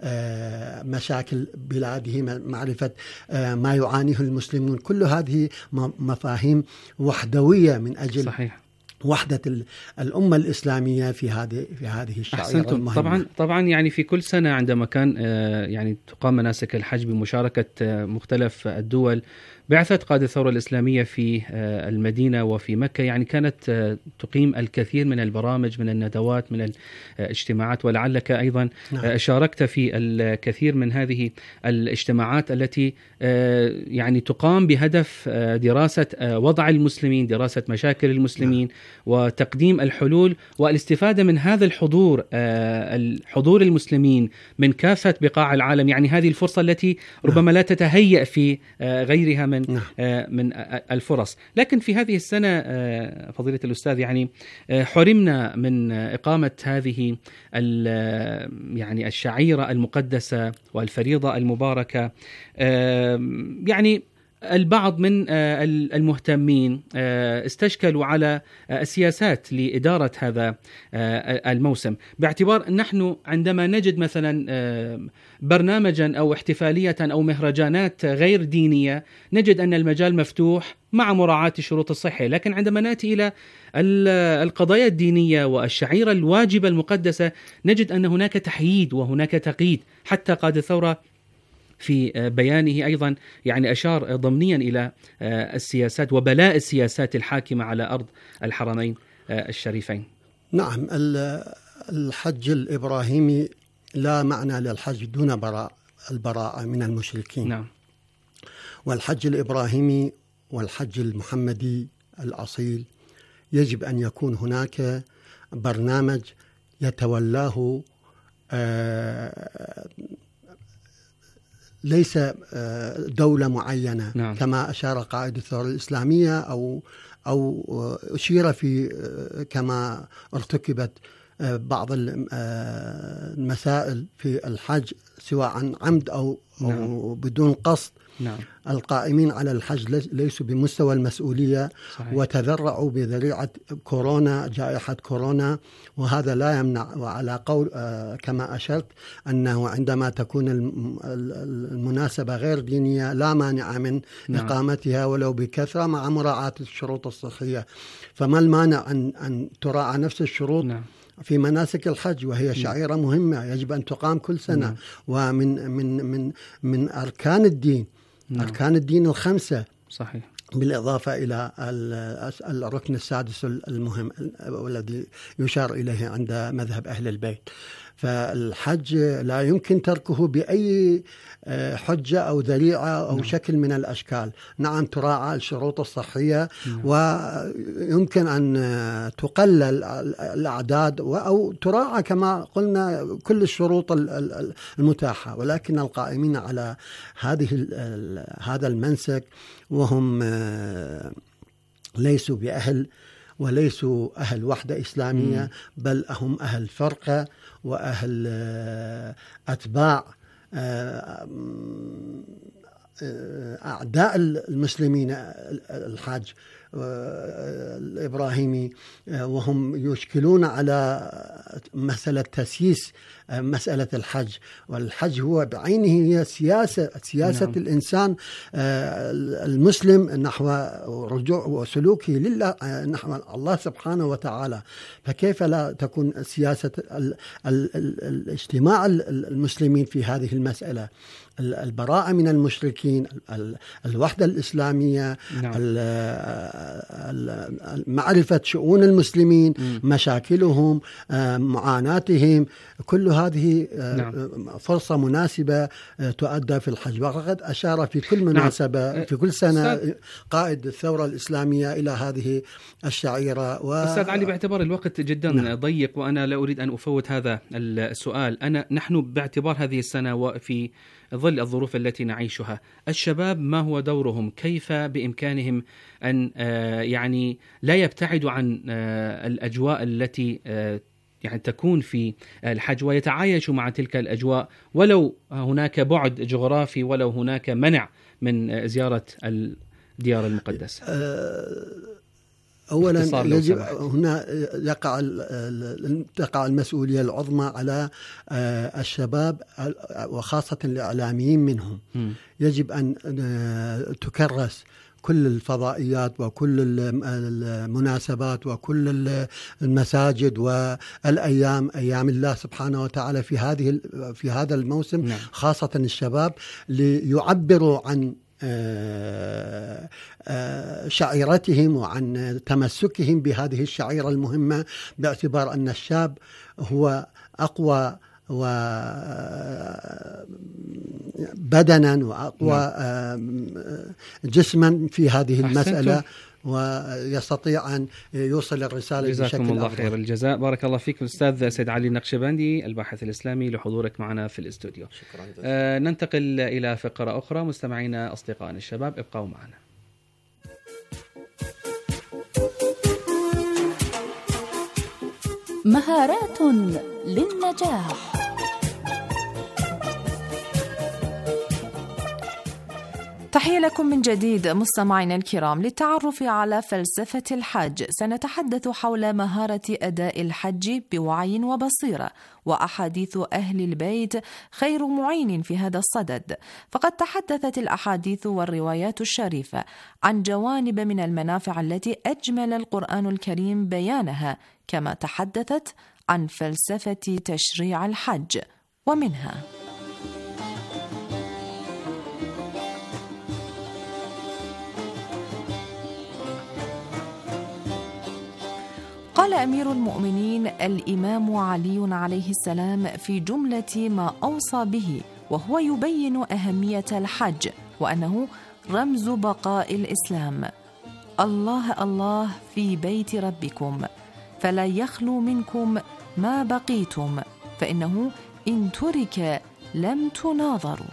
مشاكل بلاده، معرفة ما يعانيه المسلمون. كل هذه مفاهيم وحدوية من أجل صحيح. وحدة الأمة الإسلامية في هذه في هذه الشعيرة المهمة. طبعا طبعا يعني في كل سنة عندما كان يعني تقام مناسك الحج بمشاركة مختلف الدول، بعثة قائد الثورة الإسلامية في المدينة وفي مكة يعني كانت تقيم الكثير من البرامج، من الندوات، من الاجتماعات، ولعلك أيضا نعم. شاركت في الكثير من هذه الاجتماعات التي يعني تقام بهدف دراسة وضع المسلمين، دراسة مشاكل المسلمين، نعم. وتقديم الحلول والاستفادة من هذا الحضور، الحضور المسلمين من كافة بقاع العالم. يعني هذه الفرصة التي ربما لا تتهيأ في غيرها من نعم. من الفرص. لكن في هذه السنة فضيلة الأستاذ يعني حرمنا من إقامة هذه يعني الشعيرة المقدسة والفريضة المباركة. يعني البعض من المهتمين استشكلوا على السياسات لإدارة هذا الموسم، باعتبار نحن عندما نجد مثلا برنامجا أو احتفالية أو مهرجانات غير دينية نجد أن المجال مفتوح مع مراعاة الشروط الصحية، لكن عندما نأتي إلى القضايا الدينية والشعيرة الواجبة المقدسة نجد أن هناك تحييد وهناك تقييد. حتى قائد الثورة في بيانه أيضا يعني أشار ضمنيا إلى السياسات وبلاء السياسات الحاكمة على أرض الحرمين الشريفين. نعم، الحج الإبراهيمي لا معنى للحج دون براء البراءة من المشركين. نعم. والحج الإبراهيمي والحج المحمدي الأصيل يجب أن يكون هناك برنامج يتولاه آه ليس دولة معينة. نعم. كما أشار قائد الثورة الإسلامية أو أو أشير في كما ارتكبت بعض المسائل في الحج سواء عن عمد أو, نعم. أو بدون قصد. نعم. القائمين على الحج ليسوا بمستوى المسؤولية. صحيح. وتذرعوا بذريعة كورونا، جائحة كورونا، وهذا لا يمنع. وعلى قول آه كما أشرت أنه عندما تكون المناسبة غير دينية لا مانع من نعم. إقامتها ولو بكثرة مع مراعاة الشروط الصحية. فما المانع أن, أن تراعى نفس الشروط؟ نعم. في مناسك الحج، وهي شعيرة مهمة يجب أن تقام كل سنة. نعم. ومن من من من أركان الدين. نعم. أركان الدين الخمسة. صحيح. بالإضافة إلى الركن السادس المهم والذي يشار إليه عند مذهب أهل البيت. فالحج لا يمكن تركه بأي حجة أو ذريعة أو نعم. شكل من الأشكال. نعم تراعى الشروط الصحية. نعم. ويمكن أن تقلل الأعداد أو تراعى كما قلنا كل الشروط المتاحة، ولكن القائمين على هذه هذا المنسك وهم ليسوا بأهل وليسوا أهل وحدة إسلامية، بل هم أهل فرقة وأهل أتباع أعداء المسلمين الحاج. الإبراهيمي، وهم يشكلون على مسألة تسييس مسألة الحج. والحج هو بعينه هي سياسة سياسة نعم. الإنسان المسلم نحو رجوع وسلوكه لله نحو الله سبحانه وتعالى. فكيف لا تكون سياسة الاجتماع المسلمين في هذه المسألة؟ البراءة من المشركين، الوحدة الإسلامية، نعم. معرفة شؤون المسلمين، م. مشاكلهم، معاناتهم، كل هذه نعم. فرصة مناسبة تؤدى في الحج. وقد أشار في كل مناسبة نعم. في كل سنة قائد الثورة الإسلامية إلى هذه الشعيرة. و... أستاذ علي، باعتبار الوقت جدا نعم. ضيق، وأنا لا أريد أن أفوت هذا السؤال. أنا نحن باعتبار هذه السنة وفي ظل الظروف التي نعيشها، الشباب ما هو دورهم؟ كيف بإمكانهم أن يعني لا يبتعدوا عن الأجواء التي يعني تكون في الحج ويتعايشوا مع تلك الأجواء، ولو هناك بعد جغرافي، ولو هناك منع من زيارة الديار المقدسة؟ أولا يجب هنا يقع تقع المسؤولية العظمى على الشباب وخاصة الإعلاميين منهم. م. يجب أن تكرس كل الفضائيات وكل المناسبات وكل المساجد والأيام، أيام الله سبحانه وتعالى في هذه في هذا الموسم. نعم. خاصة الشباب ليعبروا عن شعيرتهم وعن تمسكهم بهذه الشعيرة المهمة، باعتبار أن الشاب هو أقوى بدنا وأقوى جسما في هذه المسألة، ويستطيع أن يوصل الرسالة بشكل أفضل. جزاكم الله خير الجزاء. بارك الله فيك الأستاذ سيد علي النقشبندي الباحث الإسلامي لحضورك معنا في الاستوديو. شكرا جزيلا. آه ننتقل إلى فقرة أخرى. مستمعينا أصدقائنا الشباب ابقوا معنا. مهارات للنجاح. تحية لكم من جديد مستمعينا الكرام. للتعرف على فلسفة الحج سنتحدث حول مهارة أداء الحج بوعي وبصيرة، وأحاديث أهل البيت خير معين في هذا الصدد. فقد تحدثت الأحاديث والروايات الشريفة عن جوانب من المنافع التي أجمل القرآن الكريم بيانها، كما تحدثت عن فلسفة تشريع الحج، ومنها: قال أمير المؤمنين الإمام علي عليه السلام في جملة ما أوصى به وهو يبين أهمية الحج وأنه رمز بقاء الإسلام: الله الله في بيت ربكم فلا يخلو منكم ما بقيتم، فإنه إن ترك لم تناظروا.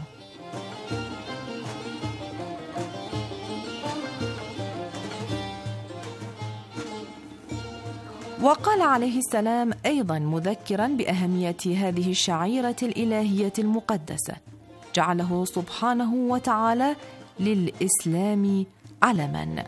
وقال عليه السلام أيضا مذكرا بأهمية هذه الشعيرة الإلهية المقدسة: جعله سبحانه وتعالى للإسلام علما.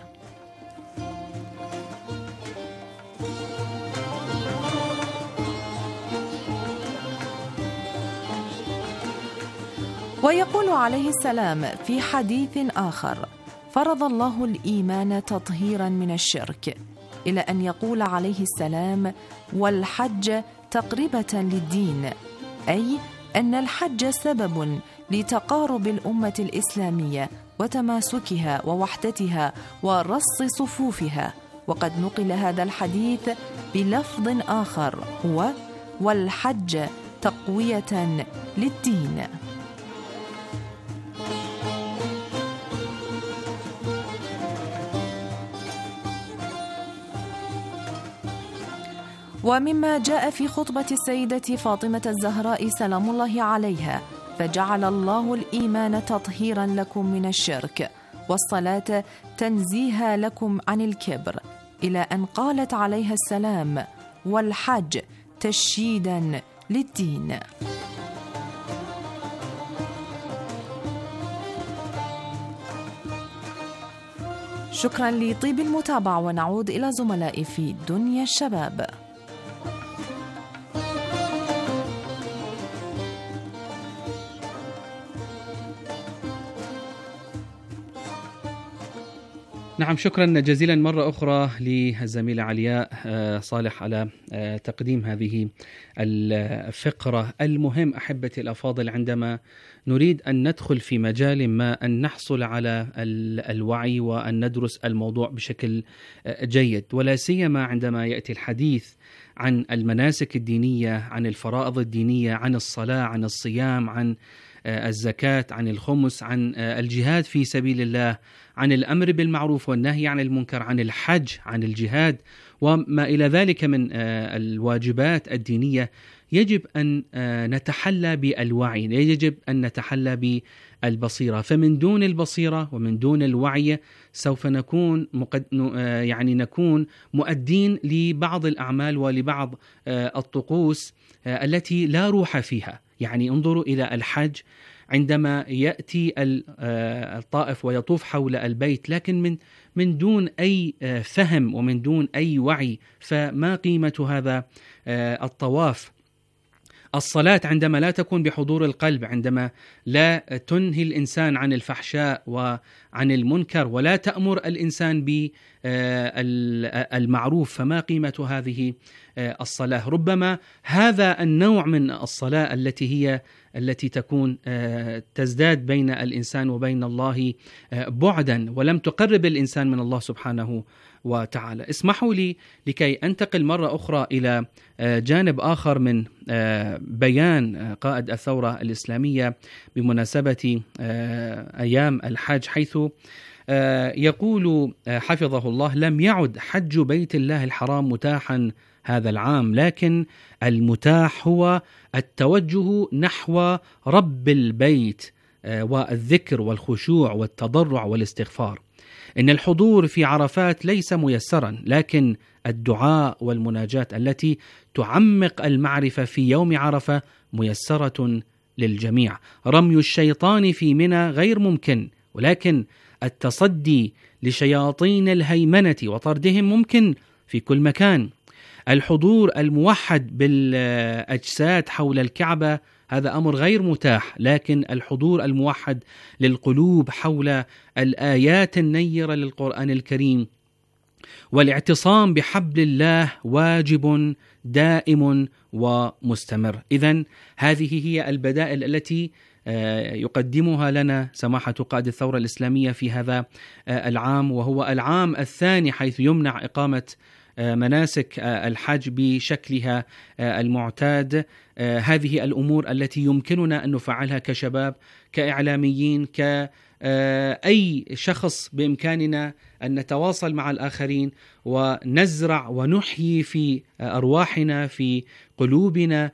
ويقول عليه السلام في حديث آخر: فرض الله الإيمان تطهيرا من الشرك، إلى أن يقول عليه السلام: والحج تقربة للدين، أي أن الحج سبب لتقارب الأمة الإسلامية وتماسكها ووحدتها ورص صفوفها. وقد نقل هذا الحديث بلفظ آخر هو: والحج تقوية للدين. ومما جاء في خطبة السيدة فاطمة الزهراء سلام الله عليها: فجعل الله الإيمان تطهيرا لكم من الشرك، والصلاة تنزيها لكم عن الكبر، إلى أن قالت عليها السلام: والحج تشييدا للدين. شكرا لطيب المتابعة، ونعود إلى زملائي في دنيا الشباب. نعم، شكرا جزيلا مرة أخرى للزميلة علياء صالح على تقديم هذه الفقرة. المهم أحبتي الأفاضل، عندما نريد أن ندخل في مجال ما، أن نحصل على الوعي وأن ندرس الموضوع بشكل جيد، ولا سيما عندما يأتي الحديث عن المناسك الدينية، عن الفرائض الدينية، عن الصلاة، عن الصيام، عن الزكاة، عن الخمس، عن الجهاد في سبيل الله، عن الأمر بالمعروف والنهي عن المنكر، عن الحج، عن الجهاد وما إلى ذلك من الواجبات الدينية. يجب أن نتحلى بالوعي، يجب أن نتحلى بالبصيرة، فمن دون البصيرة ومن دون الوعي سوف نكون مقد... يعني نكون مؤدين لبعض الأعمال ولبعض الطقوس التي لا روح فيها. يعني انظروا إلى الحج، عندما يأتي الطائف ويطوف حول البيت لكن من من دون أي فهم ومن دون أي وعي، فما قيمة هذا الطواف؟ الصلاة عندما لا تكون بحضور القلب، عندما لا تنهي الإنسان عن الفحشاء وعن المنكر ولا تأمر الإنسان بالمعروف، فما قيمة هذه الصلاة؟ ربما هذا النوع من الصلاة التي هي التي تكون تزداد بين الإنسان وبين الله بعدا، ولم تقرب الإنسان من الله سبحانه وتعالى. اسمحوا لي لكي أنتقل مرة أخرى إلى جانب آخر من بيان قائد الثورة الإسلامية بمناسبة أيام الحج، حيث يقول حفظه الله: لم يعد حج بيت الله الحرام متاحا هذا العام، لكن المتاح هو التوجه نحو رب البيت والذكر والخشوع والتضرع والاستغفار. إن الحضور في عرفات ليس ميسرا، لكن الدعاء والمناجاة التي تعمق المعرفة في يوم عرفة ميسرة للجميع. رمي الشيطان في منى غير ممكن، ولكن التصدي لشياطين الهيمنة وطردهم ممكن في كل مكان. الحضور الموحد بالأجساد حول الكعبة هذا أمر غير متاح، لكن الحضور الموحد للقلوب حول الآيات النيرة للقرآن الكريم والاعتصام بحبل الله واجب دائم ومستمر. إذن هذه هي البدائل التي يقدمها لنا سماحة قائد الثورة الإسلامية في هذا العام، وهو العام الثاني حيث يمنع إقامة مناسك الحج بشكلها المعتاد. هذه الأمور التي يمكننا أن نفعلها كشباب، كإعلاميين، كأي شخص بإمكاننا أن نتواصل مع الآخرين ونزرع ونحيي في أرواحنا في قلوبنا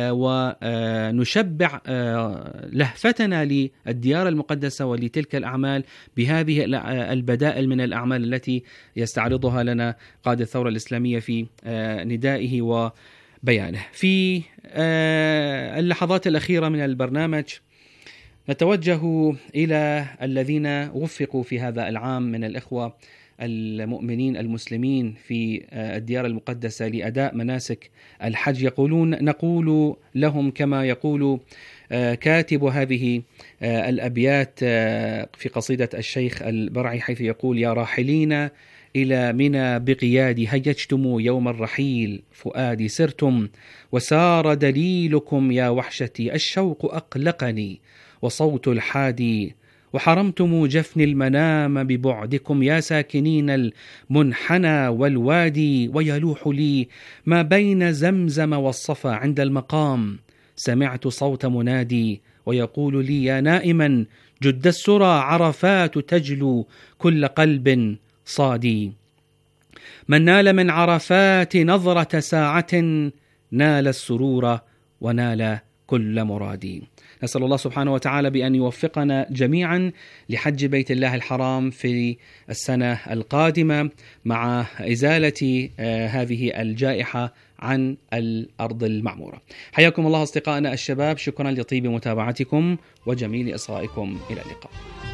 ونشبع لهفتنا للديار المقدسة ولتلك الأعمال بهذه البدائل من الأعمال التي يستعرضها لنا قائد الثورة الإسلامية في ندائه وبيانه. في اللحظات الأخيرة من البرنامج نتوجه إلى الذين وفقوا في هذا العام من الإخوة المؤمنين المسلمين في الديار المقدسة لأداء مناسك الحج. يقولون نقول لهم كما يقول كاتب هذه الأبيات في قصيدة الشيخ البرعي، حيث يقول: يا راحلين إلى منى بقيادي هيجتم يوم الرحيل فؤادي سرتم وسار دليلكم يا وحشتي الشوق أقلقني وصوت الحادي وحرمتم جفن المنام ببعدكم يا ساكنين المنحنى والوادي ويلوح لي ما بين زمزم والصفا عند المقام سمعت صوت منادي ويقول لي يا نائما جد السرى عرفات تجلو كل قلب صادي من نال من عرفات نظرة ساعة نال السرور ونال كل مرادي. نسأل الله سبحانه وتعالى بأن يوفقنا جميعا لحج بيت الله الحرام في السنة القادمة مع إزالة آه هذه الجائحة عن الأرض المعمورة. حياكم الله أصدقائنا الشباب، شكرا لطيب متابعتكم وجميل إصغائكم، إلى اللقاء.